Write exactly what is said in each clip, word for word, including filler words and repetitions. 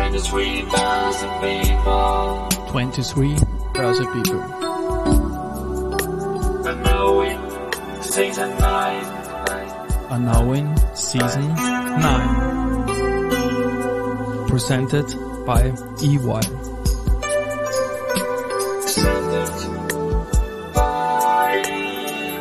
twenty-three thousand people. twenty-three thousand people. And now in season nine. Are now in season nine. Presented by E Y. Presented by E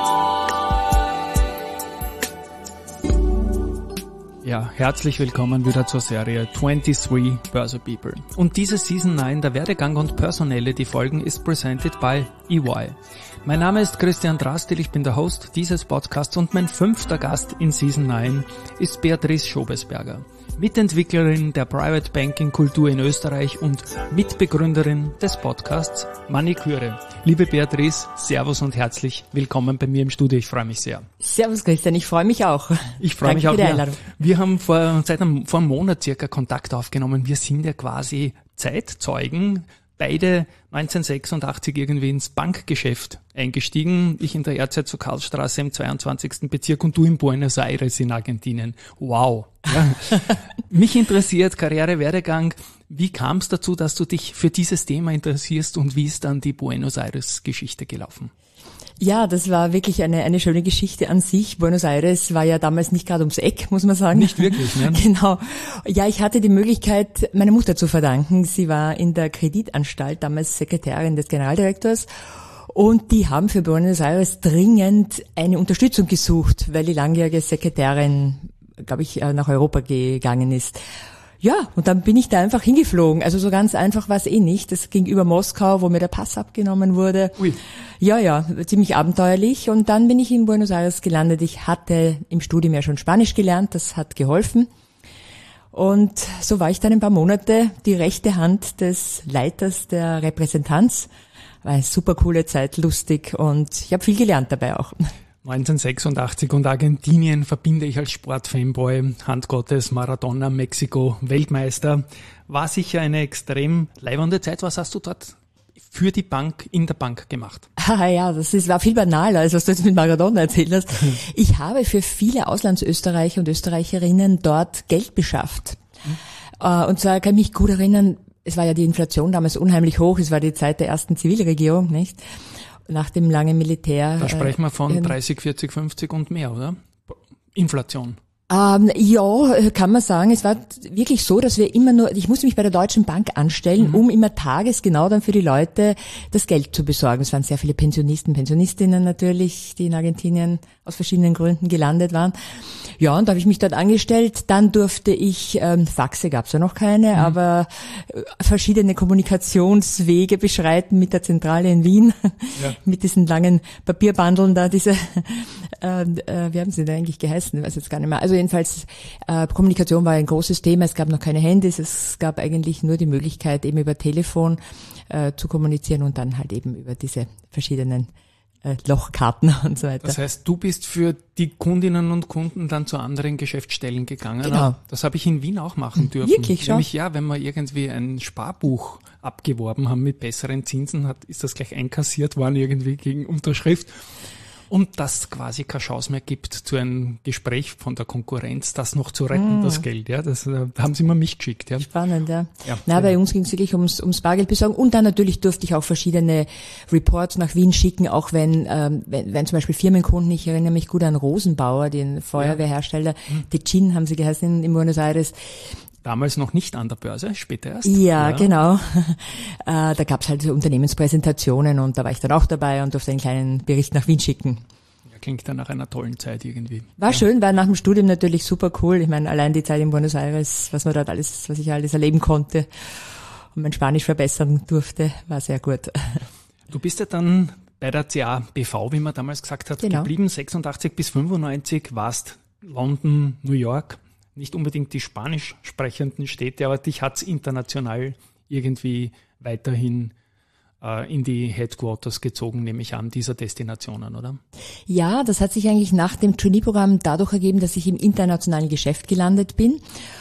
Y. Ja, herzlich willkommen wieder zur Serie twenty-three thousand people. Und diese Season nine, der Werdegang und personelle, die Folgen, ist presented by E Y. Mein Name ist Christian Drastil, ich bin der Host dieses Podcasts und mein fünfter Gast in Season nine ist Beatrice Schobesberger, Mitentwicklerin der Private Banking Kultur in Österreich und Mitbegründerin des Podcasts Maniküre. Liebe Beatrice, Servus und herzlich willkommen bei mir im Studio, ich freue mich sehr. Servus Christian, ich freue mich auch. Ich freue mich auch. Für die Einladung. Wir, wir haben vor, seit einem, vor einem Monat circa Kontakt aufgenommen. Wir sind ja quasi Zeitzeugen, beide neunzehnhundertsechsundachtzig irgendwie ins Bankgeschäft eingestiegen. Ich in der R Z zur Karlstraße im zweiundzwanzigsten Bezirk und du in Buenos Aires in Argentinien. Wow. Ja. Mich interessiert Karriere, Werdegang. Wie kam es dazu, dass du dich für dieses Thema interessierst und wie ist dann die Buenos Aires Geschichte gelaufen? Ja, das war wirklich eine eine schöne Geschichte an sich. Buenos Aires war ja damals nicht gerade ums Eck, muss man sagen. Nicht wirklich, ne? Genau. Ja, ich hatte die Möglichkeit, meiner Mutter zu verdanken. Sie war in der Kreditanstalt, damals Sekretärin des Generaldirektors. Und die haben für Buenos Aires dringend eine Unterstützung gesucht, weil die langjährige Sekretärin, glaube ich, nach Europa gegangen ist. Ja, und dann bin ich da einfach hingeflogen. Also so ganz einfach war es eh nicht. Das ging über Moskau, wo mir der Pass abgenommen wurde. Ui. Ja, ja, ziemlich abenteuerlich. Und dann bin ich in Buenos Aires gelandet. Ich hatte im Studium ja schon Spanisch gelernt, das hat geholfen. Und so war ich dann ein paar Monate die rechte Hand des Leiters der Repräsentanz. War eine super coole Zeit, lustig und ich habe viel gelernt dabei auch. neunzehnhundertsechsundachtzig und Argentinien verbinde ich als Sportfanboy, Hand Gottes, Maradona, Mexiko, Weltmeister. War sicher eine extrem leibende Zeit. Was hast du dort für die Bank, in der Bank gemacht? Ah ja, das ist, war viel banaler, als was du jetzt mit Maradona erzählt hast. Ich habe für viele Auslandsösterreicher und Österreicherinnen dort Geld beschafft. Mhm. Und zwar kann ich mich gut erinnern, es war ja die Inflation damals unheimlich hoch, es war die Zeit der ersten Zivilregierung, nicht? Nach dem langen Militär. Da sprechen wir von dreißig, vierzig, fünfzig und mehr, oder? Inflation. Ähm, ja, kann man sagen. Es war wirklich so, dass wir immer nur, ich musste mich bei der Deutschen Bank anstellen, mhm. um immer tagesgenau dann für die Leute das Geld zu besorgen. Es waren sehr viele Pensionisten, Pensionistinnen natürlich, die in Argentinien aus verschiedenen Gründen gelandet waren. Ja, und da habe ich mich dort angestellt. Dann durfte ich, ähm, Faxe gab's ja noch keine, mhm. aber äh, verschiedene Kommunikationswege beschreiten mit der Zentrale in Wien, ja. mit diesen langen Papierbandeln da, diese, äh, äh, wie haben sie denn eigentlich geheißen? Ich weiß jetzt gar nicht mehr. Also jedenfalls, äh, Kommunikation war ein großes Thema. Es gab noch keine Handys. Es gab eigentlich nur die Möglichkeit, eben über Telefon äh, zu kommunizieren und dann halt eben über diese verschiedenen äh, Lochkarten und so weiter. Das heißt, du bist für die Kundinnen und Kunden dann zu anderen Geschäftsstellen gegangen. Genau. Das habe ich in Wien auch machen dürfen. Wirklich schon? Nämlich ja, wenn wir irgendwie ein Sparbuch abgeworben haben mit besseren Zinsen, hat, ist das gleich einkassiert worden irgendwie gegen Unterschrift. Und das quasi keine Chance mehr gibt zu einem Gespräch von der Konkurrenz, das noch zu retten, mm. das Geld. Ja, das äh, haben sie immer mich geschickt. Ja. Spannend, ja. ja Na, bei uns ging es wirklich ums, ums Bargeld besorgen. Und dann natürlich durfte ich auch verschiedene Reports nach Wien schicken, auch wenn, ähm, wenn, wenn zum Beispiel Firmenkunden, ich erinnere mich gut an Rosenbauer, den Feuerwehrhersteller, ja. Ticin haben sie geheißen in, in Buenos Aires. Damals noch nicht an der Börse, später erst. Ja, ja. genau. Äh, da gab's halt Unternehmenspräsentationen und da war ich dann auch dabei und durfte einen kleinen Bericht nach Wien schicken. Ja, klingt dann nach einer tollen Zeit irgendwie. War ja. schön, war nach dem Studium natürlich super cool. Ich meine, allein die Zeit in Buenos Aires, was man dort alles, was ich alles erleben konnte und mein Spanisch verbessern durfte, war sehr gut. Du bist ja dann bei der C A B V, wie man damals gesagt hat, genau. geblieben. sechsundachtzig bis fünfundneunzig warst London, New York. Nicht unbedingt die spanisch sprechenden Städte, aber dich hat's international irgendwie weiterhin äh, in die Headquarters gezogen, nehme ich an, dieser Destinationen, oder? Ja, das hat sich eigentlich nach dem Trainee-Programm dadurch ergeben, dass ich im internationalen Geschäft gelandet bin.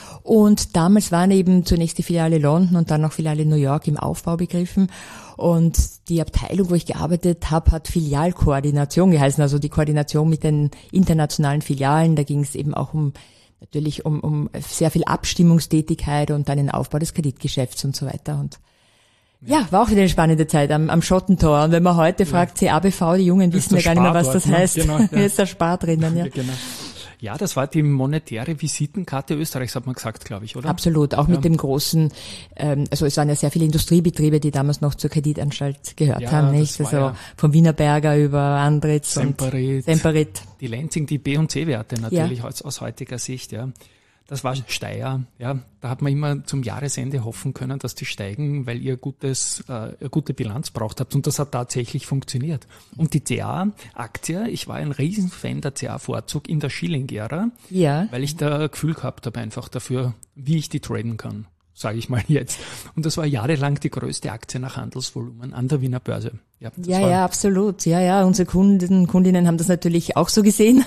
Und damals waren eben zunächst die Filiale London und dann noch Filiale New York im Aufbau begriffen. Und die Abteilung, wo ich gearbeitet habe, hat Filialkoordination geheißen, also die Koordination mit den internationalen Filialen. Da ging es eben auch um natürlich um, um sehr viel Abstimmungstätigkeit und dann den Aufbau des Kreditgeschäfts und so weiter. Und ja, ja war auch wieder eine spannende Zeit am, am Schottentor. Und wenn man heute ja. fragt, C A B V, die Jungen wissen ja gar nicht mehr, was das ne? heißt. Genau, ja. Hier ist der Spar drinnen, ja. Genau. Ja, das war die monetäre Visitenkarte Österreichs, hat man gesagt, glaube ich, oder? Absolut, auch ja. mit dem großen, ähm, also es waren ja sehr viele Industriebetriebe, die damals noch zur Kreditanstalt gehört ja, haben, nicht? Also ja. vom Wienerberger über Andritz Semperit, und Semperit. Die Lenzing, die B- und C-Werte natürlich ja. aus, aus heutiger Sicht, ja. Das war Steyr, ja. Da hat man immer zum Jahresende hoffen können, dass die steigen, weil ihr gutes, äh, eine gute Bilanz braucht habt. Und das hat tatsächlich funktioniert. Und die C A-Aktie, ich war ein Riesenfan der C A-Vorzug in der Schilling-Ära, ja. weil ich da ein Gefühl gehabt habe einfach dafür, wie ich die traden kann, sage ich mal jetzt. Und das war jahrelang die größte Aktie nach Handelsvolumen an der Wiener Börse. Ja, ja, ja, absolut. Ja, ja, unsere Kunden, Kundinnen haben das natürlich auch so gesehen.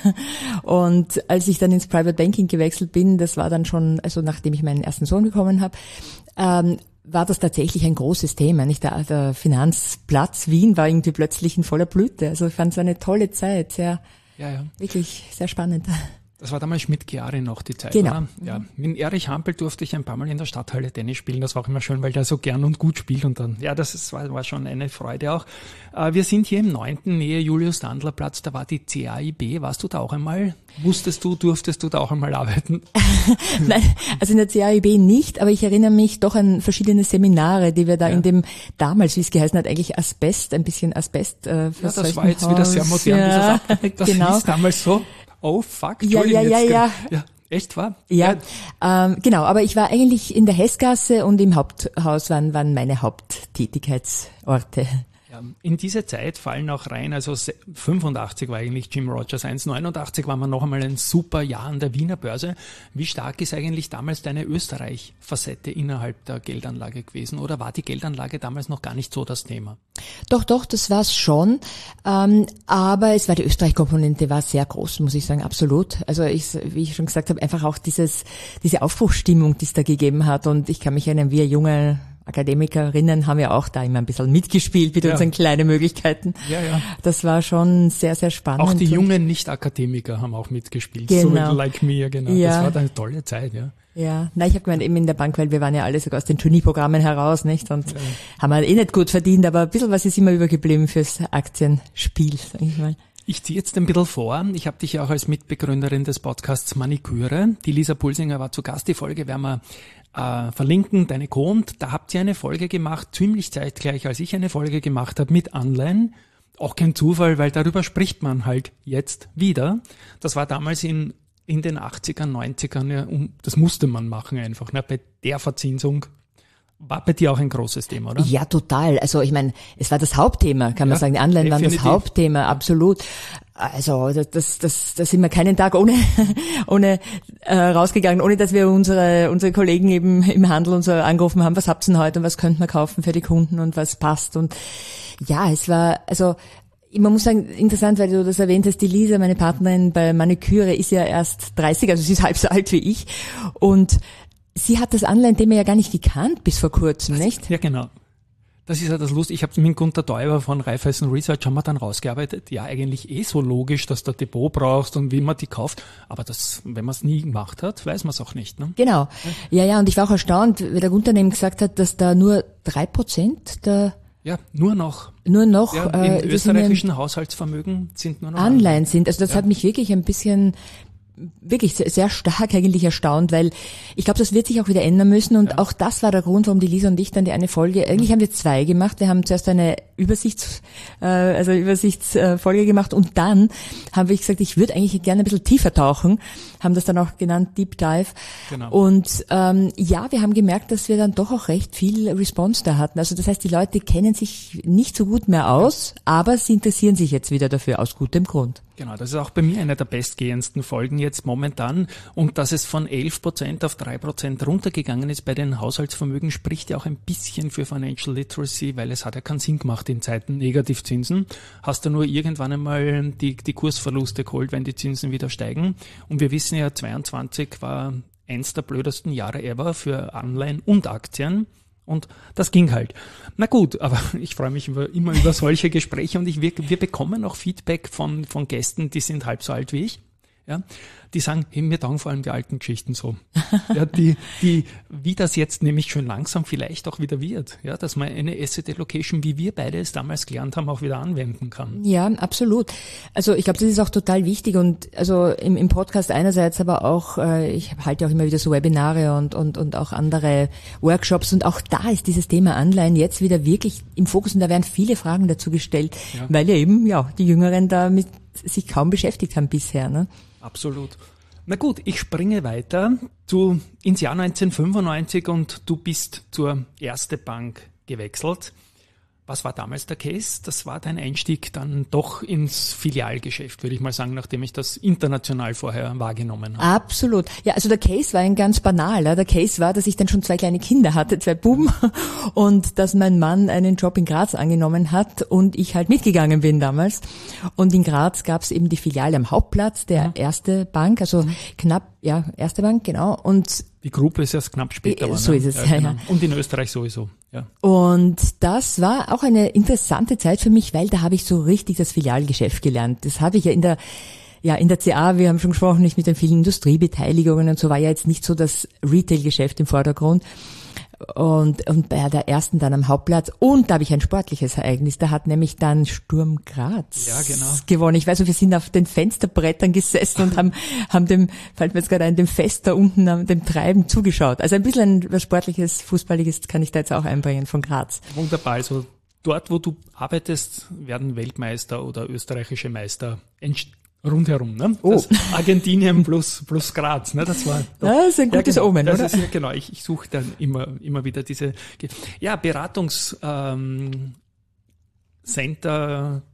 Und als ich dann ins Private Banking gewechselt bin, das war dann schon, also nachdem ich meinen ersten Sohn bekommen habe, ähm, war das tatsächlich ein großes Thema. Nicht der, der Finanzplatz Wien war irgendwie plötzlich in voller Blüte. Also ich fand es eine tolle Zeit, sehr, ja, ja. wirklich sehr spannend. Das war damals mit Chiari noch die Zeit, genau. oder? Ja. Mit Erich Hampel durfte ich ein paar Mal in der Stadthalle Tennis spielen. Das war auch immer schön, weil der so gern und gut spielt. Und dann, ja, das ist, war, war schon eine Freude auch. Äh, wir sind hier im neunten Nähe Julius-Dandler-Platz. Da war die C A I B. Warst du da auch einmal? Wusstest du, durftest du da auch einmal arbeiten? Nein, also in der C A I B nicht. Aber ich erinnere mich doch an verschiedene Seminare, die wir da ja. in dem, damals, wie es geheißen hat, eigentlich Asbest, ein bisschen Asbest. Äh, ja, das war jetzt wieder sehr modern. Ja, das genau. hieß damals so. Oh fuck, ja, ja, ja, ja. ja. Echt, wahr? Ja, ja. Ähm, genau, aber ich war eigentlich in der Hessgasse und im Haupthaus waren, waren meine Haupttätigkeitsorte. Ja, in diese Zeit fallen auch rein, also fünfundachtzig war eigentlich Jim Rogers eins, neunundachtzig war man noch einmal ein super Jahr an der Wiener Börse. Wie stark ist eigentlich damals deine Österreich-Facette innerhalb der Geldanlage gewesen? Oder war die Geldanlage damals noch gar nicht so das Thema? Doch, doch, das war's schon. Ähm, aber es war die Österreich-Komponente war sehr groß, muss ich sagen, absolut. Also ich, wie ich schon gesagt habe, einfach auch dieses, diese Aufbruchsstimmung, die es da gegeben hat. Und ich kann mich erinnern, wir junge Akademikerinnen haben ja auch da immer ein bisschen mitgespielt mit ja. unseren kleinen Möglichkeiten. Ja, ja. Das war schon sehr, sehr spannend. Auch die jungen Nicht-Akademiker haben auch mitgespielt, genau. so like me, genau. Ja. Das war eine tolle Zeit, ja. Ja, nein, ich habe gemeint, eben in der Bank, weil wir waren ja alle sogar aus den Trainee-Programmen heraus, nicht? Und ja. haben halt eh nicht gut verdient, aber ein bisschen was ist immer übergeblieben fürs Aktienspiel, sag ich mal. Ich ziehe jetzt ein bisschen vor. Ich habe dich ja auch als Mitbegründerin des Podcasts Maniküre. Die Lisa Pulsinger war zu Gast. Die Folge werden wir äh, verlinken, deine Co. Und da habt ihr eine Folge gemacht, ziemlich zeitgleich, als ich eine Folge gemacht habe mit Anleihen. Auch kein Zufall, weil darüber spricht man halt jetzt wieder. Das war damals in in den achtzigern, neunzigern, ja, um, das musste man machen einfach, ne, bei der Verzinsung. War bei dir auch ein großes Thema, oder? Ja, total. Also ich meine, es war das Hauptthema, kann man ja, sagen. Die Anleihen definitiv. waren das Hauptthema, absolut. Also das, das, das, da sind wir keinen Tag ohne, ohne äh, rausgegangen, ohne dass wir unsere unsere Kollegen eben im Handel und so angerufen haben, was habt ihr denn heute und was könnte man kaufen für die Kunden und was passt. Und ja, es war, also man muss sagen, interessant, weil du das erwähnt hast, die Lisa, meine Partnerin bei Maniküre, ist ja erst dreißig, also sie ist halb so alt wie ich. Und sie hat das Anleihen-Thema ja gar nicht gekannt bis vor kurzem, nicht? Ja, genau. Das ist ja das Lustige. Ich habe mit Gunter Däuber von Raiffeisen Research haben wir dann rausgearbeitet. Ja, eigentlich eh so logisch, dass du ein Depot brauchst und wie man die kauft. Aber das, wenn man es nie gemacht hat, weiß man es auch nicht. Ne? Genau. Ja, ja, und ich war auch erstaunt, weil der Gunter eben gesagt hat, dass da nur drei Prozent der Ja, nur noch. Nur noch. Ja, im äh, österreichischen Haushaltsvermögen sind nur noch Anleihen, Anleihen sind. Also das ja. hat mich wirklich ein bisschen, wirklich sehr, sehr stark eigentlich erstaunt, weil ich glaube, das wird sich auch wieder ändern müssen. Und ja. auch das war der Grund, warum die Lisa und ich dann die eine Folge, eigentlich haben wir zwei gemacht. Wir haben zuerst eine Übersichts, äh, also Übersichtsfolge gemacht und dann haben wir gesagt, ich würde eigentlich gerne ein bisschen tiefer tauchen, haben das dann auch genannt Deep Dive. Genau. Und ähm, ja, wir haben gemerkt, dass wir dann doch auch recht viel Response da hatten. Also das heißt, die Leute kennen sich nicht so gut mehr aus, ja. aber sie interessieren sich jetzt wieder dafür aus gutem Grund. Genau, das ist auch bei mir eine der bestgehendsten Folgen jetzt momentan. Und dass es von elf Prozent auf drei Prozent runtergegangen ist bei den Haushaltsvermögen, spricht ja auch ein bisschen für Financial Literacy, weil es hat ja keinen Sinn gemacht in Zeiten Negativzinsen. Hast du nur irgendwann einmal die, die Kursverluste geholt, wenn die Zinsen wieder steigen. Und wir wissen ja, zweiundzwanzig war eins der blödesten Jahre ever für Anleihen und Aktien. Und das ging halt. Na gut, aber ich freue mich über, immer über solche Gespräche und ich, wir, wir bekommen auch Feedback von, von Gästen, die sind halb so alt wie ich. ja, die sagen, hey, mir taugen vor allem die alten Geschichten so. Ja, die, die, wie das jetzt nämlich schon langsam vielleicht auch wieder wird, ja, dass man eine Asset Allocation, wie wir beide es damals gelernt haben, auch wieder anwenden kann. Ja, absolut. Also ich glaube, das ist auch total wichtig und also im, im Podcast einerseits, aber auch, äh, ich halte auch immer wieder so Webinare und, und, und auch andere Workshops und auch da ist dieses Thema Anleihen jetzt wieder wirklich im Fokus und da werden viele Fragen dazu gestellt, Ja. weil ja eben, ja, die Jüngeren damit sich kaum beschäftigt haben bisher, ne? Absolut. Na gut, ich springe weiter zu, ins Jahr neunzehnhundertfünfundneunzig und du bist zur Erste Bank gewechselt. Was war damals der Case? Das war dein Einstieg dann doch ins Filialgeschäft, würde ich mal sagen, nachdem ich das international vorher wahrgenommen habe. Absolut. Ja, also der Case war ein ganz banaler. Der Case war, dass ich dann schon zwei kleine Kinder hatte, zwei Buben, und dass mein Mann einen Job in Graz angenommen hat und ich halt mitgegangen bin damals. Und in Graz gab es eben die Filiale am Hauptplatz, der Mhm. Erste Bank, also knapp, ja, Erste Bank, genau. Und Die Gruppe ist erst knapp später. Äh, war, so ne? ist es, Ja, ja, genau. ja. Und in Österreich sowieso, ja. Und das war auch eine interessante Zeit für mich, weil da habe ich so richtig das Filialgeschäft gelernt. Das habe ich ja in der ja in der C A, wir haben schon gesprochen, nicht mit den vielen Industriebeteiligungen und so, war ja jetzt nicht so das Retail-Geschäft im Vordergrund. Und, und bei der Ersten dann am Hauptplatz. Und da habe ich ein sportliches Ereignis. Da hat nämlich dann Sturm Graz Ja, genau. gewonnen. Ich weiß noch, wir sind auf den Fensterbrettern gesessen und haben, haben dem, fällt mir jetzt gerade ein, dem Fest da unten, am- dem Treiben zugeschaut. Also ein bisschen ein, was sportliches, fußballiges kann ich da jetzt auch einbringen von Graz. Wunderbar. Also dort, wo du arbeitest, werden Weltmeister oder österreichische Meister entst- rundherum, ne? Oh. Das Argentinien plus, plus Graz, ne? Das war doch, Ja, das ist ein gutes genau, Omen, das oder? Ist, ja, genau, ich, ich suche dann immer, immer wieder diese, Ge- ja, Beratungs, ähm, Center.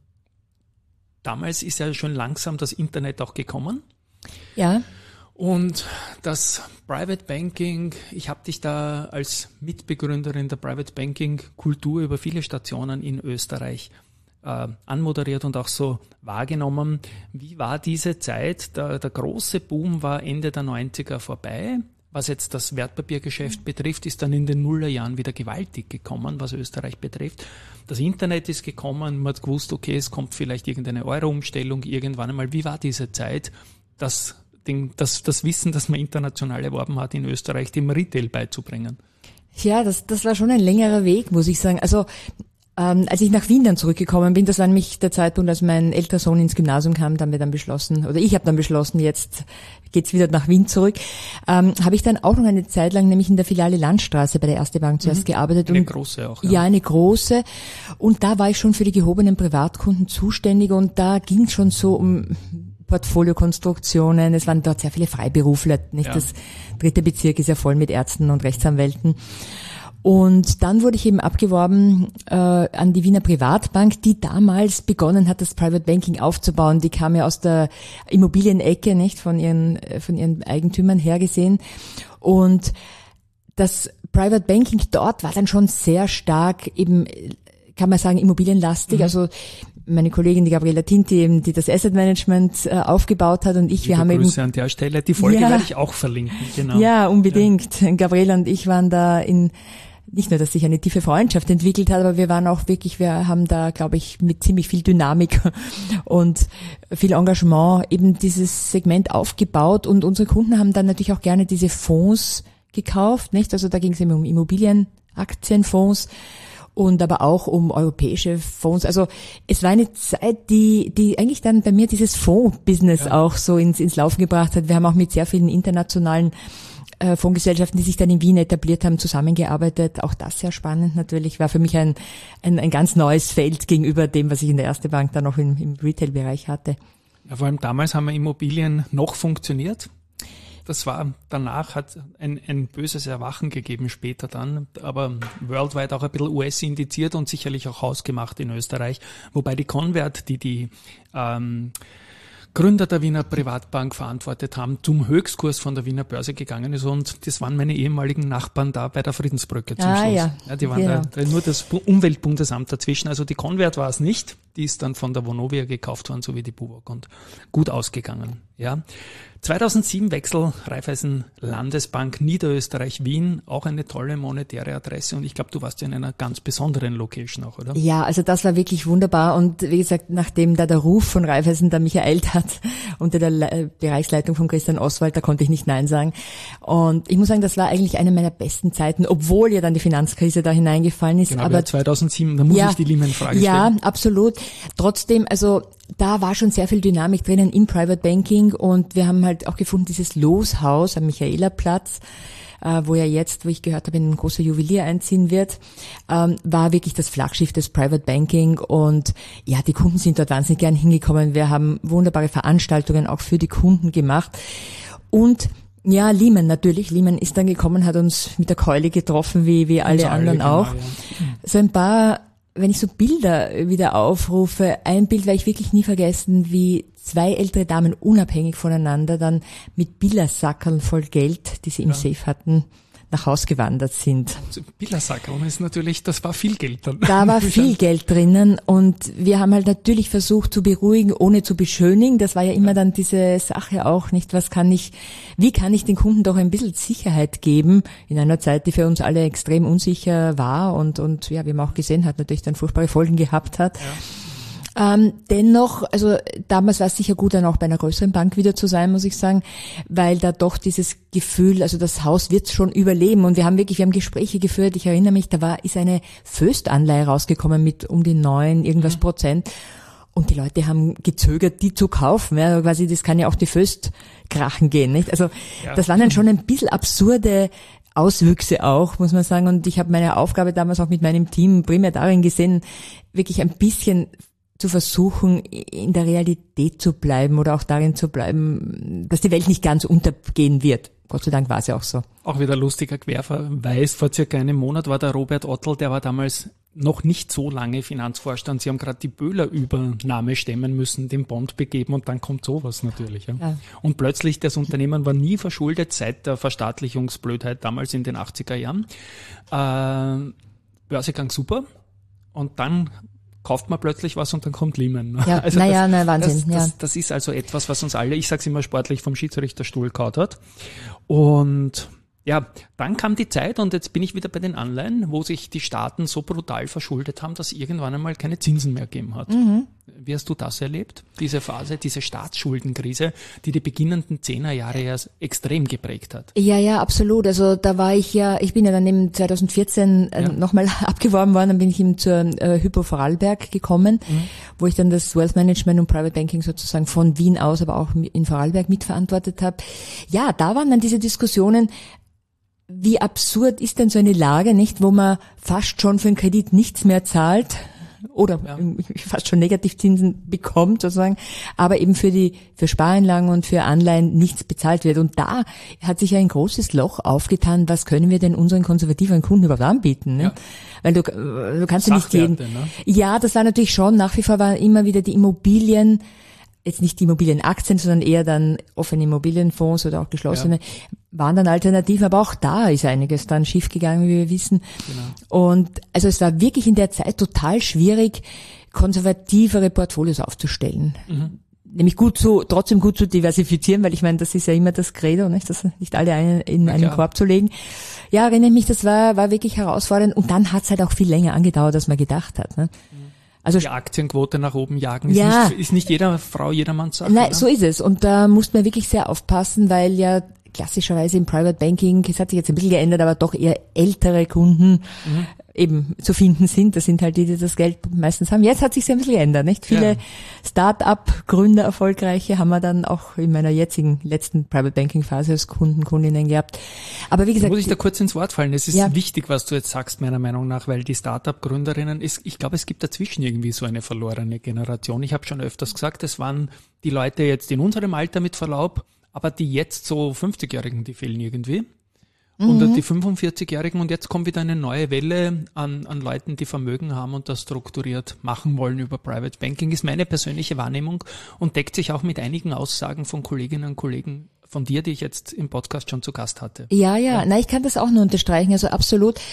Damals ist ja schon langsam das Internet auch gekommen. Ja. Und das Private Banking, ich habe dich da als Mitbegründerin der Private Banking Kultur über viele Stationen in Österreich äh, anmoderiert und auch so wahrgenommen. Wie war diese Zeit? Der, der große Boom war Ende der neunziger vorbei. Was jetzt das Wertpapiergeschäft betrifft, ist dann in den Nullerjahren wieder gewaltig gekommen, was Österreich betrifft. Das Internet ist gekommen, man hat gewusst, okay, es kommt vielleicht irgendeine Euro-Umstellung irgendwann einmal. Wie war diese Zeit, dass den, das, das Wissen, das man international erworben hat in Österreich, dem Retail beizubringen? Ja, das, das war schon ein längerer Weg, muss ich sagen. Also ähm, als ich nach Wien dann zurückgekommen bin, das war nämlich der Zeitpunkt, als mein älterer Sohn ins Gymnasium kam, da haben wir dann beschlossen, oder ich habe dann beschlossen, jetzt geht's wieder nach Wien zurück, ähm, habe ich dann auch noch eine Zeit lang nämlich in der Filiale Landstraße bei der Erste Bank zuerst Mhm. gearbeitet. Eine und große auch. Ja, eine große. Und da war ich schon für die gehobenen Privatkunden zuständig und da ging es schon so um Portfoliokonstruktionen. Es waren dort sehr viele Freiberufler. Nicht? Ja. Das dritte Bezirk ist ja voll mit Ärzten und Rechtsanwälten. Und dann wurde ich eben abgeworben äh, an die Wiener Privatbank, die damals begonnen hat, das Private Banking aufzubauen. Die kam ja aus der Immobilienecke, nicht von ihren von ihren Eigentümern her gesehen. Und das Private Banking dort war dann schon sehr stark eben, kann man sagen, immobilienlastig. Mhm. Also meine Kollegin, die Gabriela Tinti, eben, die das Asset Management äh, aufgebaut hat, und ich, Liebe wir haben Grüße eben an der Stelle. Die Folge Ja. werde ich auch verlinken. Genau. ja, unbedingt. Gabriela und ich waren da in, nicht nur, dass sich eine tiefe Freundschaft entwickelt hat, aber wir waren auch wirklich, wir haben da, glaube ich, mit ziemlich viel Dynamik und viel Engagement eben dieses Segment aufgebaut, und unsere Kunden haben dann natürlich auch gerne diese Fonds gekauft, nicht? Also da ging es eben um Immobilien, Aktienfonds und aber auch um europäische Fonds. Also es war eine Zeit, die die eigentlich dann bei mir dieses Fonds-Business Ja. auch so ins, ins Laufen gebracht hat. Wir haben auch mit sehr vielen internationalen äh, Fondsgesellschaften, die sich dann in Wien etabliert haben, zusammengearbeitet. Auch das sehr spannend natürlich. War für mich ein, ein, ein ganz neues Feld gegenüber dem, was ich in der Erste Bank dann noch im, im Retail-Bereich hatte. Ja, vor allem damals haben Immobilien noch funktioniert. Das war, danach hat ein, ein böses Erwachen gegeben später dann, aber worldwide auch ein bisschen U S indiziert und sicherlich auch hausgemacht in Österreich. Wobei die Convert, die die ähm, Gründer der Wiener Privatbank verantwortet haben, zum Höchstkurs von der Wiener Börse gegangen ist, und das waren meine ehemaligen Nachbarn da bei der Friedensbrücke zum Ah, Schluss. ja. Ja, die waren Genau. da, da nur das Bu- Umweltbundesamt dazwischen, also die Convert war es nicht. die ist dann von der Vonovia gekauft worden, so wie die Buwog, und gut ausgegangen. Ja. zweitausendsieben Wechsel Raiffeisen Landesbank Niederösterreich Wien, auch eine tolle monetäre Adresse, und ich glaube, du warst ja in einer ganz besonderen Location auch, oder? Ja, also das war wirklich wunderbar, und wie gesagt, nachdem da der Ruf von Raiffeisen da mich ereilt hat, unter der Le- Bereichsleitung von Christian Oswald, da konnte ich nicht Nein sagen. Und ich muss sagen, das war eigentlich eine meiner besten Zeiten, obwohl ja dann die Finanzkrise da hineingefallen ist. Genau, aber zweitausendsieben, da muss ja, ich die Lehman-Frage ja, stellen. Ja, absolut. Trotzdem, also da war schon sehr viel Dynamik drinnen im Private Banking, und wir haben halt auch gefunden, dieses Loshaus am Michaelerplatz, äh, wo ja jetzt, wo ich gehört habe, ein großer Juwelier einziehen wird, ähm, war wirklich das Flaggschiff des Private Banking, und ja, die Kunden sind dort wahnsinnig gern hingekommen. Wir haben wunderbare Veranstaltungen auch für die Kunden gemacht, und ja, Lehman natürlich. Lehman ist dann gekommen, hat uns mit der Keule getroffen, wie, wie alle, alle anderen genau, auch. Ja. So ein paar, wenn ich so Bilder wieder aufrufe, ein Bild werde ich wirklich nie vergessen, wie zwei ältere Damen unabhängig voneinander dann mit Billersackerln voll Geld, die sie im ja. Safe hatten, nach Haus gewandert sind. Also Billersackerln ist natürlich, das war viel Geld dann. Da war viel Geld drinnen, und wir haben halt natürlich versucht zu beruhigen, ohne zu beschönigen. Das war ja immer dann diese Sache auch, nicht? Was kann ich, wie kann ich den Kunden doch ein bisschen Sicherheit geben in einer Zeit, die für uns alle extrem unsicher war, und, und ja, wie man auch gesehen hat, natürlich dann furchtbare Folgen gehabt hat. Ja. Ähm, dennoch, also damals war es sicher gut, dann auch bei einer größeren Bank wieder zu sein, muss ich sagen, weil da doch dieses Gefühl, also das Haus wird schon überleben, und wir haben wirklich, wir haben Gespräche geführt, ich erinnere mich, da war, ist eine Föst-Anleihe rausgekommen mit um die neun irgendwas mhm. Prozent, und die Leute haben gezögert, die zu kaufen, ja, quasi, das kann ja auch die Föst krachen gehen, nicht? Also ja. Das waren dann schon ein bisschen absurde Auswüchse auch, muss man sagen, und ich habe meine Aufgabe damals auch mit meinem Team primär darin gesehen, wirklich ein bisschen zu versuchen, in der Realität zu bleiben oder auch darin zu bleiben, dass die Welt nicht ganz untergehen wird. Gott sei Dank war es ja auch so. Auch wieder lustiger Querverweis. Vor circa einem Monat war der Robert Ottl, der war damals noch nicht so lange Finanzvorstand. Sie haben gerade die Böhler-Übernahme stemmen müssen, den Bond begeben, und dann kommt sowas natürlich. Ja. Ja. Und plötzlich, das Unternehmen war nie verschuldet seit der Verstaatlichungsblödheit damals in den achtziger Jahren. Äh, Börsegang super, und dann kauft man plötzlich was, und dann kommt Lehman. Ja, also naja, das, na, Wahnsinn. Das, das, ja. das ist also etwas, was uns alle, ich sag's immer sportlich, vom Schiedsrichterstuhl gehauen hat. Und ja, dann kam die Zeit, und jetzt bin ich wieder bei den Anleihen, wo sich die Staaten so brutal verschuldet haben, dass irgendwann einmal keine Zinsen mehr gegeben hat. Mhm. Wie hast du das erlebt? Diese Phase, diese Staatsschuldenkrise, die die beginnenden Zehnerjahre ja extrem geprägt hat. Ja, ja, absolut. Also da war ich ja, ich bin ja dann im zweitausendvierzehn äh, ja. nochmal abgeworben worden, dann bin ich eben zur äh, Hypo Vorarlberg gekommen, mhm. wo ich dann das Wealth Management und Private Banking sozusagen von Wien aus, aber auch in Vorarlberg mitverantwortet habe. Ja, da waren dann diese Diskussionen, wie absurd ist denn so eine Lage, nicht, wo man fast schon für einen Kredit nichts mehr zahlt oder ja. fast schon Negativzinsen bekommt sozusagen, aber eben für die für Spareinlagen und für Anleihen nichts bezahlt wird. Und da hat sich ja ein großes Loch aufgetan. Was können wir denn unseren konservativen Kunden überhaupt anbieten? Ne? Ja. Weil du, du kannst ja nicht jeden. Ne? Ja, das war natürlich schon. Nach wie vor waren immer wieder die Immobilien, jetzt nicht die Immobilienaktien, sondern eher dann offene Immobilienfonds oder auch geschlossene, ja. waren dann Alternativen, aber auch da ist einiges dann schiefgegangen, wie wir wissen. Genau. Und also es war wirklich in der Zeit total schwierig, konservativere Portfolios aufzustellen. Mhm. Nämlich gut zu, trotzdem gut zu diversifizieren, weil ich meine, das ist ja immer das Credo, nicht, das nicht alle einen, in ja, einen klar. Korb zu legen. Ja, erinnere mich, das war, war wirklich herausfordernd, und dann hat es halt auch viel länger angedauert, als man gedacht hat. Ne? Mhm. Also die Aktienquote nach oben jagen ist, ja, nicht, ist nicht jeder Frau jedermanns Sache. Nein, oder? So ist es. Und da muss man wirklich sehr aufpassen, weil ja klassischerweise im Private Banking, es hat sich jetzt ein bisschen geändert, aber doch eher ältere Kunden mhm. eben zu finden sind. Das sind halt die, die das Geld meistens haben. Jetzt hat sich ein bisschen geändert, nicht? Viele ja. Start-up-Gründer, erfolgreiche, haben wir dann auch in meiner jetzigen letzten Private Banking Phase als Kunden, Kundinnen gehabt. Aber wie gesagt, da muss ich da kurz ins Wort fallen. Es ist ja. wichtig, was du jetzt sagst, meiner Meinung nach, weil die Start-up-Gründerinnen, ist, ich glaube, es gibt dazwischen irgendwie so eine verlorene Generation. Ich habe schon öfters gesagt, es waren die Leute jetzt in unserem Alter mit Verlaub, aber die jetzt so fünfzigjährigen, die fehlen irgendwie. Mhm. Und die fünfundvierzigjährigen, und jetzt kommt wieder eine neue Welle an, an Leuten, die Vermögen haben und das strukturiert machen wollen über Private Banking, ist meine persönliche Wahrnehmung und deckt sich auch mit einigen Aussagen von Kolleginnen und Kollegen von dir, die ich jetzt im Podcast schon zu Gast hatte. Ja, ja, ja. Nein, ich kann das auch nur unterstreichen, also absolut.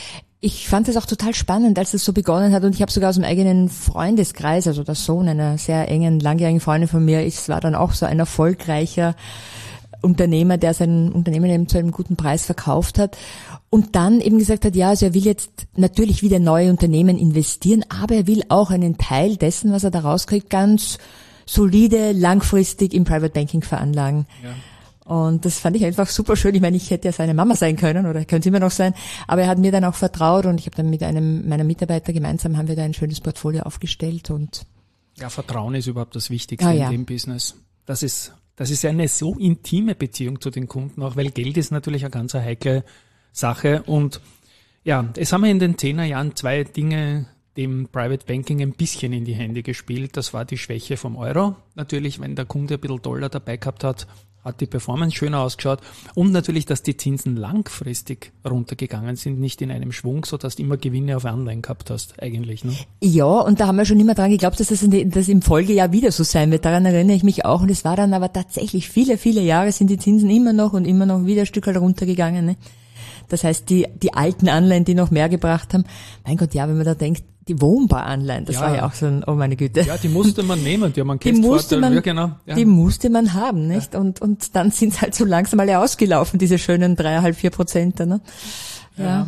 ich fand es auch total spannend, als es so begonnen hat, und ich habe sogar aus dem eigenen Freundeskreis, also der Sohn einer sehr engen, langjährigen Freundin von mir, ist, war dann auch so ein erfolgreicher Unternehmer, der sein Unternehmen eben zu einem guten Preis verkauft hat und dann eben gesagt hat, ja, also er will jetzt natürlich wieder in neue Unternehmen investieren, aber er will auch einen Teil dessen, was er da rauskriegt, ganz solide, langfristig im Private Banking veranlagen. Ja. Und das fand ich einfach super schön. Ich meine, ich hätte ja seine Mama sein können oder könnte immer noch sein, aber er hat mir dann auch vertraut und ich habe dann mit einem meiner Mitarbeiter gemeinsam haben wir da ein schönes Portfolio aufgestellt und ja, Vertrauen ist überhaupt das Wichtigste ah, ja. in dem Business. Das ist das ist eine so intime Beziehung zu den Kunden auch, weil Geld ist natürlich eine ganz heikle Sache und ja, es haben wir in den Zehnerjahren zwei Dinge dem Private Banking ein bisschen in die Hände gespielt. Das war die Schwäche vom Euro. Natürlich, wenn der Kunde ein bisschen Dollar dabei gehabt hat, hat die Performance schöner ausgeschaut und natürlich, dass die Zinsen langfristig runtergegangen sind, nicht in einem Schwung, so dass du immer Gewinne auf Anleihen gehabt hast, eigentlich. Ne? Ja, und da haben wir schon immer dran geglaubt, dass das, in, das im Folgejahr wieder so sein wird. Daran erinnere ich mich auch und es war dann aber tatsächlich viele, viele Jahre sind die Zinsen immer noch und immer noch wieder ein Stück halt runtergegangen. Ne? Das heißt, die, die alten Anleihen, die noch mehr gebracht haben, mein Gott, ja, wenn man da denkt, die Wohnbaranleihen, das ja. war ja auch so ein, oh meine Güte. Ja, die musste man nehmen, die, man die musste man, ja, genau. Ja. Die musste man haben, nicht? Ja. Und, und dann sind halt so langsam alle ausgelaufen, diese schönen dreieinhalb, vier Prozent, ne? Ja. ja.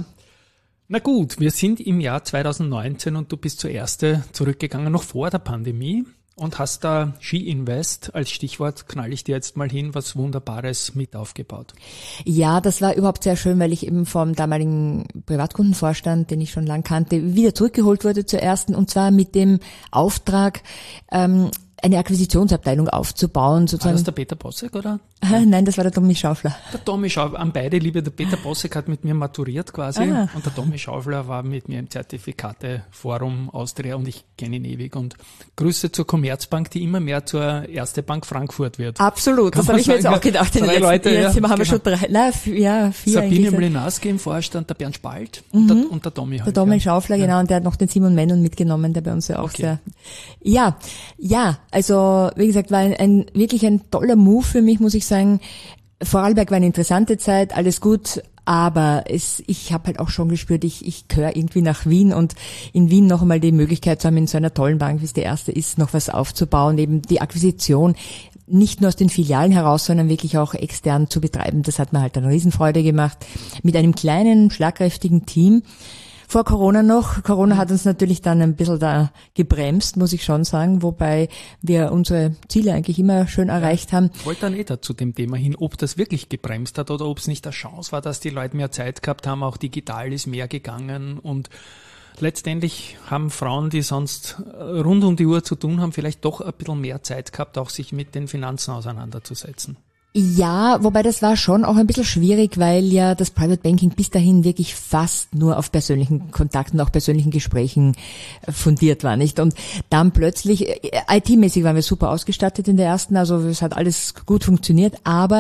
Na gut, wir sind im Jahr zwanzig neunzehn und du bist zuerst zurückgegangen, noch vor der Pandemie. Und hast da Ski Invest als Stichwort, knall ich dir jetzt mal hin, was Wunderbares mit aufgebaut. Ja, das war überhaupt sehr schön, weil ich eben vom damaligen Privatkundenvorstand, den ich schon lang kannte, wieder zurückgeholt wurde zur ersten und zwar mit dem Auftrag, ähm, eine Akquisitionsabteilung aufzubauen. Sozusagen. War das der Peter Bossek, oder? Ah, nein, das war der Tommy Schaufler. Der Tommy Schaufler, an beide Liebe, der Peter Bossek hat mit mir maturiert quasi ah. und der Tommy Schaufler war mit mir im Zertifikateforum Austria und ich kenne ihn ewig und Grüße zur Commerzbank, die immer mehr zur Erste Bank Frankfurt wird. Absolut, Kann das habe ich mir jetzt auch gedacht. In den letzten, Leute, jetzt ja, haben wir genau. schon drei, nein, ja, vier. Sabine Mlynarski im Vorstand, der Bernd Spalt mhm. und, der, und der Tommy halt. Der Tommy ja. Schaufler, genau, und der hat noch den Simon Mennon mitgenommen, der bei uns ja auch okay. sehr, ja, ja, also, wie gesagt, war ein, ein wirklich ein toller Move für mich, muss ich sagen. Vorarlberg war eine interessante Zeit, alles gut, aber es, ich habe halt auch schon gespürt, ich, ich gehöre irgendwie nach Wien und in Wien noch einmal die Möglichkeit zu haben, in so einer tollen Bank, wie es die erste ist, noch was aufzubauen, eben die Akquisition nicht nur aus den Filialen heraus, sondern wirklich auch extern zu betreiben. Das hat mir halt eine Riesenfreude gemacht, mit einem kleinen, schlagkräftigen Team. Vor Corona noch. Corona hat uns natürlich dann ein bisschen da gebremst, muss ich schon sagen, wobei wir unsere Ziele eigentlich immer schön erreicht haben. Ich wollte dann eh da zu dem Thema hin, ob das wirklich gebremst hat oder ob es nicht eine Chance war, dass die Leute mehr Zeit gehabt haben, auch digital ist mehr gegangen und letztendlich haben Frauen, die sonst rund um die Uhr zu tun haben, vielleicht doch ein bisschen mehr Zeit gehabt, auch sich mit den Finanzen auseinanderzusetzen. Ja, wobei das war schon auch ein bisschen schwierig, weil ja das Private Banking bis dahin wirklich fast nur auf persönlichen Kontakten, auch persönlichen Gesprächen fundiert war, nicht? Und dann plötzlich, I T-mäßig waren wir super ausgestattet in der ersten, also es hat alles gut funktioniert, aber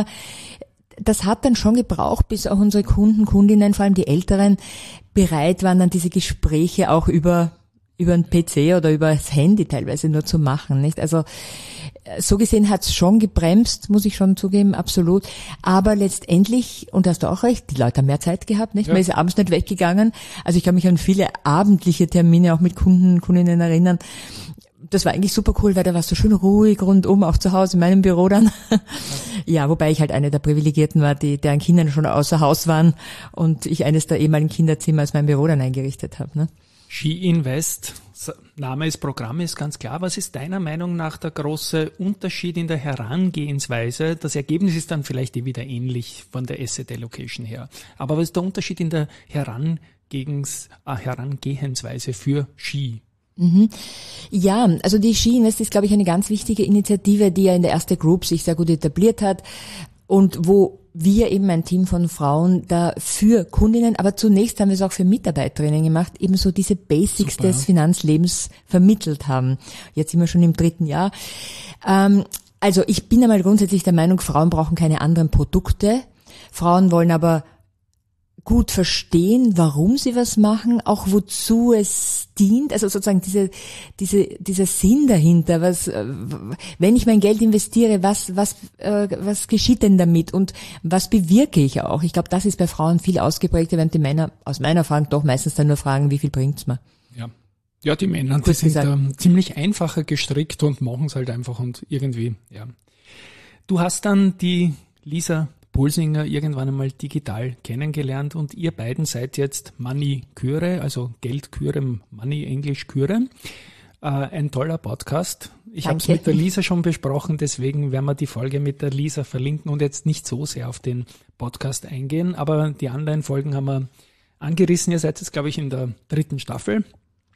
das hat dann schon gebraucht, bis auch unsere Kunden, Kundinnen, vor allem die Älteren, bereit waren, dann diese Gespräche auch über über einen P C oder über das Handy teilweise nur zu machen, nicht? Also so gesehen hat's schon gebremst, muss ich schon zugeben, absolut. Aber letztendlich, und da hast du auch recht, die Leute haben mehr Zeit gehabt, nicht? Ja. Man ist abends nicht weggegangen. Also ich kann mich an viele abendliche Termine auch mit Kunden, Kundinnen erinnern. Das war eigentlich super cool, weil da war es so schön ruhig rundum, auch zu Hause in meinem Büro dann. Ja, wobei ich halt eine der Privilegierten war, die deren Kinder schon außer Haus waren und ich eines der ehemaligen Kinderzimmer als mein Büro dann eingerichtet habe, ne? Ski Invest, Name ist Programm, ist ganz klar. Was ist deiner Meinung nach der große Unterschied in der Herangehensweise? Das Ergebnis ist dann vielleicht eh wieder ähnlich von der Asset Allocation her. Aber was ist der Unterschied in der Herangegens, äh, Herangehensweise für Ski? Mhm. Ja, also die Ski Invest ist, glaube ich, eine ganz wichtige Initiative, die ja in der Erste Group sich sehr gut etabliert hat und wo wir eben ein Team von Frauen da für Kundinnen, aber zunächst haben wir es auch für Mitarbeiterinnen gemacht, eben so diese Basics Super. Des Finanzlebens vermittelt haben. Jetzt sind wir schon im dritten Jahr. Ähm, also ich bin einmal grundsätzlich der Meinung, Frauen brauchen keine anderen Produkte. Frauen wollen aber gut verstehen, warum sie was machen, auch wozu es dient, also sozusagen diese, diese, dieser Sinn dahinter, was, wenn ich mein Geld investiere, was, was, äh, was geschieht denn damit und was bewirke ich auch? Ich glaube, das ist bei Frauen viel ausgeprägter, während die Männer aus meiner Erfahrung doch meistens dann nur fragen, wie viel bringt's mir? Ja. Ja, die Männer, die sind da ziemlich einfacher gestrickt und machen es halt einfach und irgendwie, ja. Du hast dann die Lisa Pulsinger irgendwann einmal digital kennengelernt und ihr beiden seid jetzt Money Kyre, also Geld Kyre, Money Englisch Kyre. Äh, ein toller Podcast. Ich habe es mit der Lisa schon besprochen, deswegen werden wir die Folge mit der Lisa verlinken und jetzt nicht so sehr auf den Podcast eingehen, aber die anderen Folgen haben wir angerissen. Ihr seid jetzt, glaube ich, in der dritten Staffel.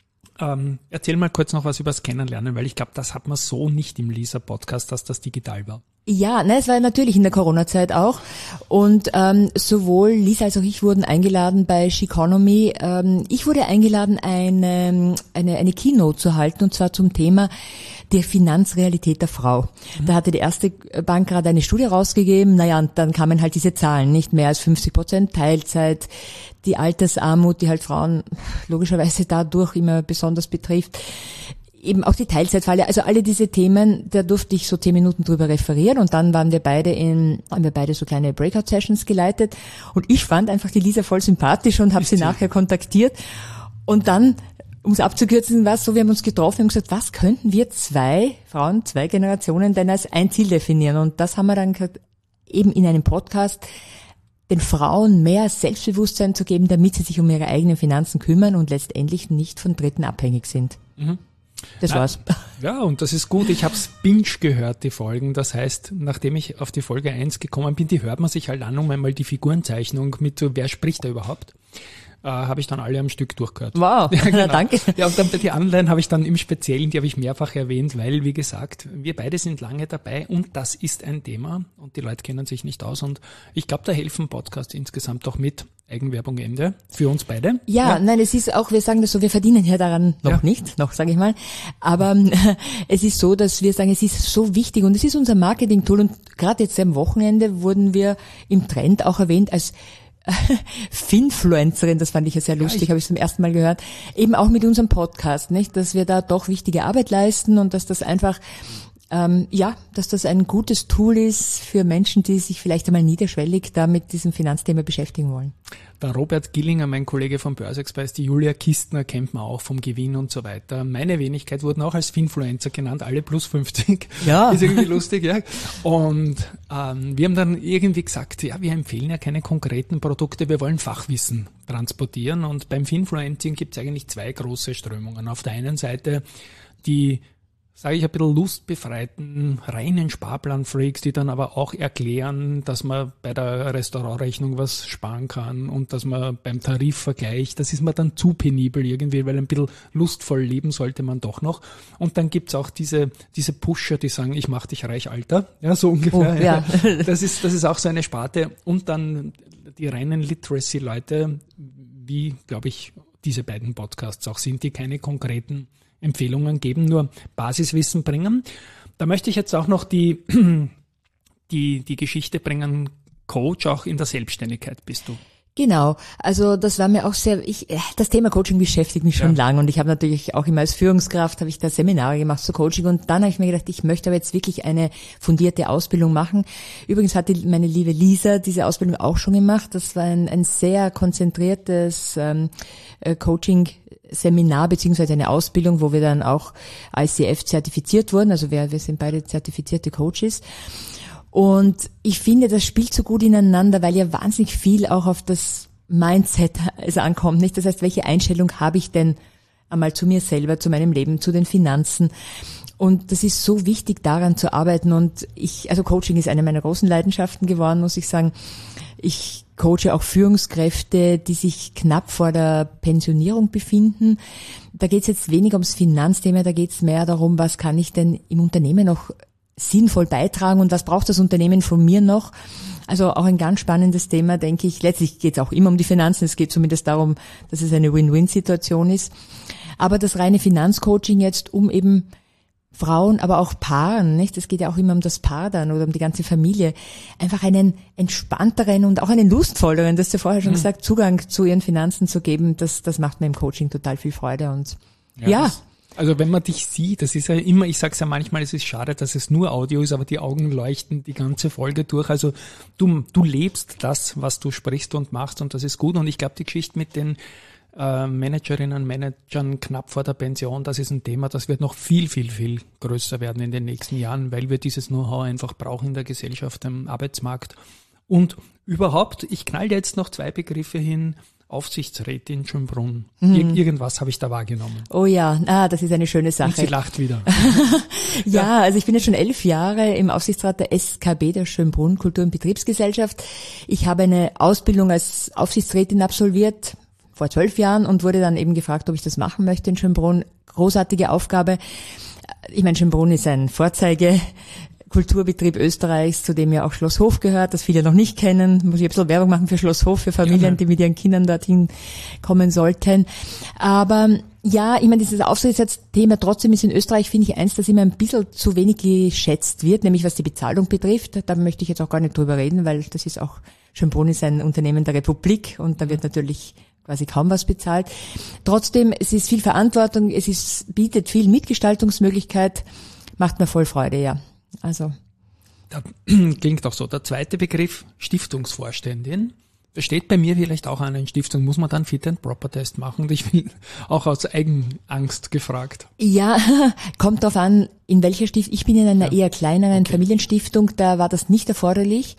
Ähm, erzähl mal kurz noch was über das Kennenlernen, weil ich glaube, das hat man so nicht im Lisa-Podcast, dass das digital war. Ja, ne, es war natürlich in der Corona-Zeit auch und ähm, sowohl Lisa als auch ich wurden eingeladen bei Sheconomy. Ähm, ich wurde eingeladen, eine, eine, eine Keynote zu halten und zwar zum Thema der Finanzrealität der Frau. Mhm. Da hatte die erste Bank gerade eine Studie rausgegeben, naja, und dann kamen halt diese Zahlen, nicht mehr als fünfzig Prozent Teilzeit, die Altersarmut, die halt Frauen logischerweise dadurch immer besonders betrifft. Eben auch die Teilzeitfalle, also alle diese Themen, da durfte ich so zehn Minuten drüber referieren und dann waren wir beide in, haben wir beide so kleine Breakout-Sessions geleitet und ich fand einfach die Lisa voll sympathisch und habe sie nachher kontaktiert und dann, um es abzukürzen, war es so, wir haben uns getroffen und gesagt, was könnten wir zwei Frauen, zwei Generationen denn als ein Ziel definieren und das haben wir dann gesagt, eben in einem Podcast, den Frauen mehr Selbstbewusstsein zu geben, damit sie sich um ihre eigenen Finanzen kümmern und letztendlich nicht von Dritten abhängig sind. Mhm. Das war's. Ja, und das ist gut. Ich habe es binge gehört, die Folgen. Das heißt, nachdem ich auf die Folge eins gekommen bin, die hört man sich halt an, um einmal die Figurenzeichnung mit, so, wer spricht da überhaupt, äh, habe ich dann alle am Stück durchgehört. Wow, ja, genau. Danke. Ja, und dann bei die anderen habe ich dann im Speziellen, die habe ich mehrfach erwähnt, weil, wie gesagt, wir beide sind lange dabei und das ist ein Thema und die Leute kennen sich nicht aus und ich glaube, da helfen Podcasts insgesamt auch mit. Eigenwerbung Ende für uns beide. Ja, ja, nein, es ist auch, wir sagen das so, wir verdienen ja daran noch ja. nicht, noch sage ich mal, aber es ist so, dass wir sagen, es ist so wichtig und es ist unser Marketing-Tool und gerade jetzt am Wochenende wurden wir im Trend auch erwähnt als Finfluencerin, das fand ich ja sehr lustig, ja, habe ich zum ersten Mal gehört, eben auch mit unserem Podcast, nicht, dass wir da doch wichtige Arbeit leisten und dass das einfach Ähm, ja, dass das ein gutes Tool ist für Menschen, die sich vielleicht einmal niederschwellig da mit diesem Finanzthema beschäftigen wollen. Der Robert Gillinger, mein Kollege vom Börse-Express, die Julia Kistner kennt man auch vom Gewinn und so weiter. Meine Wenigkeit wurden auch als Finfluencer genannt, alle plus fünfzig. Ja. Ist irgendwie lustig, ja. Und ähm, wir haben dann irgendwie gesagt, ja, wir empfehlen ja keine konkreten Produkte, wir wollen Fachwissen transportieren. Und beim Finfluencing gibt es eigentlich zwei große Strömungen. Auf der einen Seite die, sage ich, ein bisschen lustbefreiten, reinen Sparplan-Freaks, die dann aber auch erklären, dass man bei der Restaurantrechnung was sparen kann und dass man beim Tarifvergleich, das ist mir dann zu penibel irgendwie, weil ein bisschen lustvoll leben sollte man doch noch. Und dann gibt's auch diese diese Pusher, die sagen, ich mach dich reich, Alter. Ja, so ungefähr. Oh, ja. Das ist das ist auch so eine Sparte. Und dann die reinen Literacy-Leute, wie, glaube ich, diese beiden Podcasts auch sind, die keine konkreten Empfehlungen geben, nur Basiswissen bringen. Da möchte ich jetzt auch noch die, die, die Geschichte bringen, Coach auch in der Selbstständigkeit bist du. Genau, also das war mir auch sehr, ich, das Thema Coaching beschäftigt mich schon ja. lange und ich habe natürlich auch immer als Führungskraft, habe ich da Seminare gemacht zu Coaching und dann habe ich mir gedacht, ich möchte aber jetzt wirklich eine fundierte Ausbildung machen. Übrigens hat die, meine liebe Lisa diese Ausbildung auch schon gemacht. Das war ein, ein sehr konzentriertes ähm, Coaching Seminar beziehungsweise eine Ausbildung, wo wir dann auch I C F zertifiziert wurden. Also wir, wir sind beide zertifizierte Coaches. Und ich finde, das spielt so gut ineinander, weil ja wahnsinnig viel auch auf das Mindset es ankommt, nicht? Das heißt, welche Einstellung habe ich denn einmal zu mir selber, zu meinem Leben, zu den Finanzen? Und das ist so wichtig, daran zu arbeiten. Und ich, also Coaching ist eine meiner großen Leidenschaften geworden, muss ich sagen. Ich coache auch Führungskräfte, die sich knapp vor der Pensionierung befinden. Da geht es jetzt weniger ums Finanzthema, da geht es mehr darum, was kann ich denn im Unternehmen noch sinnvoll beitragen und was braucht das Unternehmen von mir noch. Also auch ein ganz spannendes Thema, denke ich. Letztlich geht es auch immer um die Finanzen, es geht zumindest darum, dass es eine Win-Win-Situation ist. Aber das reine Finanzcoaching jetzt, um eben Frauen, aber auch Paaren, nicht? Es geht ja auch immer um das Paar dann oder um die ganze Familie, einfach einen entspannteren und auch einen lustvolleren, das hast du ja vorher schon mhm. gesagt, Zugang zu ihren Finanzen zu geben, das, das macht mir im Coaching total viel Freude und ja. ja. Das, also wenn man dich sieht, das ist ja immer, ich sag's ja manchmal, es ist schade, dass es nur Audio ist, aber die Augen leuchten die ganze Folge durch. Also du, du lebst das, was du sprichst und machst und das ist gut und ich glaube, die Geschichte mit den Managerinnen und Managern knapp vor der Pension, das ist ein Thema, das wird noch viel, viel, viel größer werden in den nächsten Jahren, weil wir dieses Know-how einfach brauchen in der Gesellschaft, am Arbeitsmarkt. Und überhaupt, ich knall jetzt noch zwei Begriffe hin, Aufsichtsrätin Schönbrunn. Mhm. Ir- irgendwas habe ich da wahrgenommen. Oh ja, ah, das ist eine schöne Sache. Und sie lacht wieder. ja, ja, also ich bin jetzt schon elf Jahre im Aufsichtsrat der S K B, der Schönbrunn Kultur- und Betriebsgesellschaft. Ich habe eine Ausbildung als Aufsichtsrätin absolviert, vor zwölf Jahren und wurde dann eben gefragt, ob ich das machen möchte in Schönbrunn. Großartige Aufgabe. Ich meine, Schönbrunn ist ein Vorzeige-Kulturbetrieb Österreichs, zu dem ja auch Schloss Hof gehört, das viele noch nicht kennen. Muss ich ein bisschen Werbung machen für Schloss Hof, für Familien, ja, die mit ihren Kindern dorthin kommen sollten. Aber ja, ich meine, dieses Aufsichtsratsthema trotzdem ist in Österreich, finde ich, eins, das immer ein bisschen zu wenig geschätzt wird, nämlich was die Bezahlung betrifft. Da möchte ich jetzt auch gar nicht drüber reden, weil das ist auch, Schönbrunn ist ein Unternehmen der Republik und da wird natürlich quasi kaum was bezahlt. Trotzdem, es ist viel Verantwortung, es ist, bietet viel Mitgestaltungsmöglichkeit, macht mir voll Freude, ja. Also. Das klingt auch so. Der zweite Begriff, Stiftungsvorständin. Da steht bei mir vielleicht auch an einer Stiftung, muss man dann Fit and Proper Test machen. Und ich bin auch aus Eigenangst gefragt. Ja, kommt drauf an, in welcher Stiftung. Ich bin in einer ja. eher kleineren okay. Familienstiftung, da war das nicht erforderlich.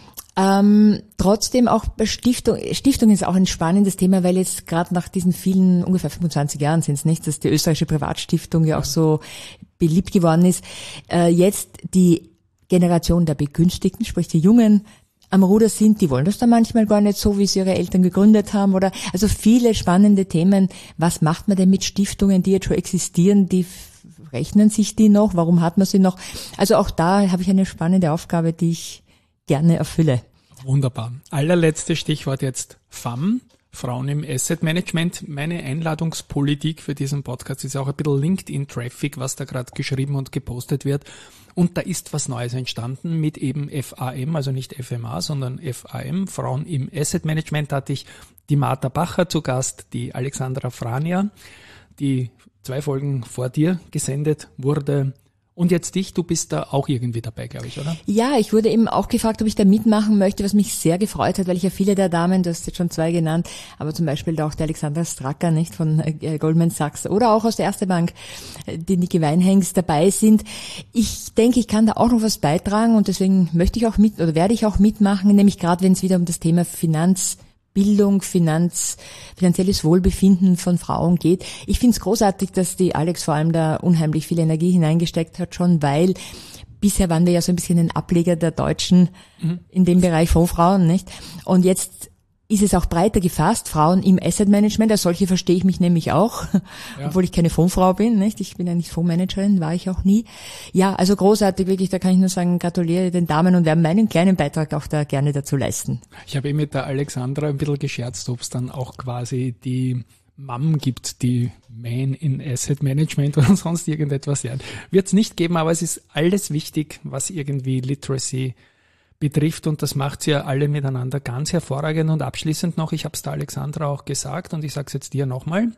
Ähm, trotzdem auch bei Stiftung, Stiftung ist auch ein spannendes Thema, weil jetzt gerade nach diesen vielen, ungefähr fünfundzwanzig Jahren sind es nicht, dass die österreichische Privatstiftung ja auch so beliebt geworden ist, äh, jetzt die Generation der Begünstigten, sprich die Jungen, am Ruder sind, die wollen das dann manchmal gar nicht so, wie sie ihre Eltern gegründet haben oder, also viele spannende Themen. Was macht man denn mit Stiftungen, die jetzt schon existieren, die rechnen sich die noch, warum hat man sie noch? Also auch da habe ich eine spannende Aufgabe, die ich gerne erfülle. Wunderbar. Allerletztes Stichwort jetzt F A M, Frauen im Asset Management. Meine Einladungspolitik für diesen Podcast ist auch ein bisschen LinkedIn-Traffic, was da gerade geschrieben und gepostet wird. Und da ist was Neues entstanden mit eben F A M, also nicht F M A, sondern F A M, Frauen im Asset Management. Da hatte ich die Martha Bacher zu Gast, die Alexandra Frania, die zwei Folgen vor dir gesendet wurde. Und jetzt dich, du bist da auch irgendwie dabei, glaube ich, oder? Ja, ich wurde eben auch gefragt, ob ich da mitmachen möchte, was mich sehr gefreut hat, weil ich ja viele der Damen, du hast jetzt schon zwei genannt, aber zum Beispiel auch der Alexandra Stracker, nicht, von äh, Goldman Sachs oder auch aus der Erste Bank, die Niki Weinhengst dabei sind. Ich denke, ich kann da auch noch was beitragen und deswegen möchte ich auch mit, oder werde ich auch mitmachen, nämlich gerade wenn es wieder um das Thema Finanz Bildung, Finanz, finanzielles Wohlbefinden von Frauen geht. Ich finde es großartig, dass die Alex vor allem da unheimlich viel Energie hineingesteckt hat, schon weil bisher waren wir ja so ein bisschen ein Ableger der Deutschen mhm. in dem Bereich von Frauen, nicht? Und jetzt ist es auch breiter gefasst, Frauen im Asset Management, als solche verstehe ich mich nämlich auch, ja. Obwohl ich keine Fondsfrau bin, nicht? Ich bin ja nicht Fondsmanagerin, war ich auch nie. Ja, also großartig, wirklich, da kann ich nur sagen, gratuliere den Damen und werde meinen kleinen Beitrag auch da gerne dazu leisten. Ich habe eben mit der Alexandra ein bisschen gescherzt, ob es dann auch quasi die Mom gibt, die Man in Asset Management oder sonst irgendetwas. Ja, wird es nicht geben, aber es ist alles wichtig, was irgendwie Literacy betrifft und das macht sie ja alle miteinander ganz hervorragend. Und abschließend noch, ich habe es der Alexandra auch gesagt und ich sage es jetzt dir nochmal,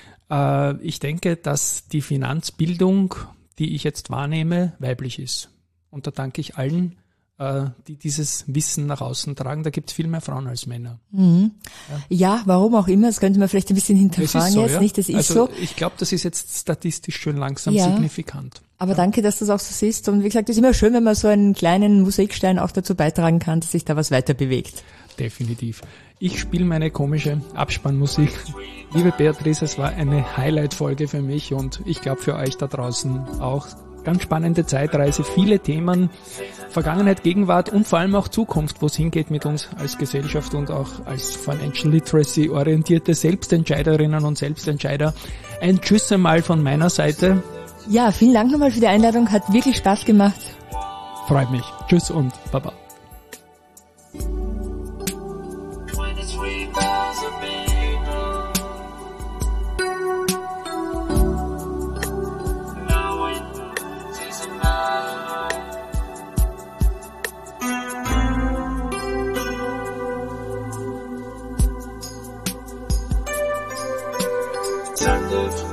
äh, ich denke, dass die Finanzbildung, die ich jetzt wahrnehme, weiblich ist. Und da danke ich allen, äh, die dieses Wissen nach außen tragen. Da gibt es viel mehr Frauen als Männer. Mhm. Ja. ja, warum auch immer, das könnte man vielleicht ein bisschen hinterfragen so, jetzt, ja? nicht? Das ist also, so. Ich glaube, das ist jetzt statistisch schön langsam ja. signifikant. Aber danke, dass du das auch so siehst. Und wie gesagt, es ist immer schön, wenn man so einen kleinen Mosaikstein auch dazu beitragen kann, dass sich da was weiter bewegt. Definitiv. Ich spiele meine komische Abspannmusik. Liebe Beatrice, es war eine Highlight-Folge für mich und ich glaube für euch da draußen auch. Ganz spannende Zeitreise, viele Themen, Vergangenheit, Gegenwart und vor allem auch Zukunft, wo es hingeht mit uns als Gesellschaft und auch als Financial Literacy orientierte Selbstentscheiderinnen und Selbstentscheider. Ein Tschüss einmal von meiner Seite. Ja, vielen Dank nochmal für die Einladung, hat wirklich Spaß gemacht. Freut mich. Tschüss und Baba. attended